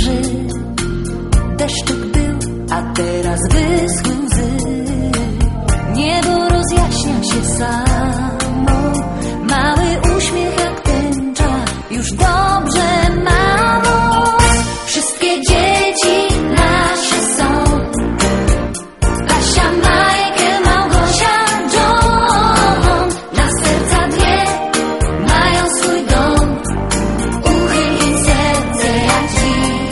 wieży. Deszczyk był, a teraz wyschły łzy. Niebo rozjaśnia się samo. Mały uśmiech jak tęcza. Już dobrze, mamo. Wszystkie dzieci nasze są. Kasia, Majkę, Małgosia, John. Na serca dwie mają swój dom. Uchyl im serce jak drzwi.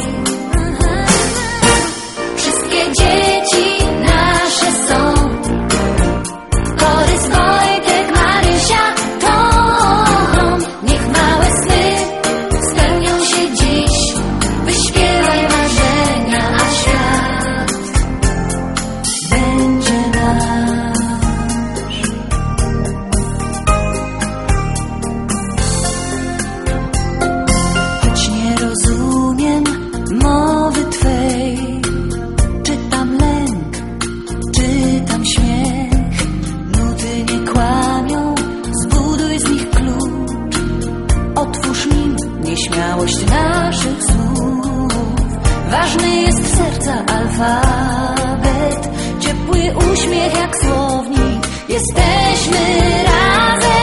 Wszystkie dzieci nasze są. Borys, Wojtek, Marysia, Tom. Niech małe sny spełnią się dziś. Wyśpiewaj marzenia, a świat będzie nasz. Choć nie rozumiem mowy Twej, czytam lęk, czytam śmiech. Nuty nie kłamią, zbuduj z nich klucz. Otwórz nim nieśmiałość naszych słów. Ważny jest serca alfabet, ciepły uśmiech jak słownik. Jesteśmy razem.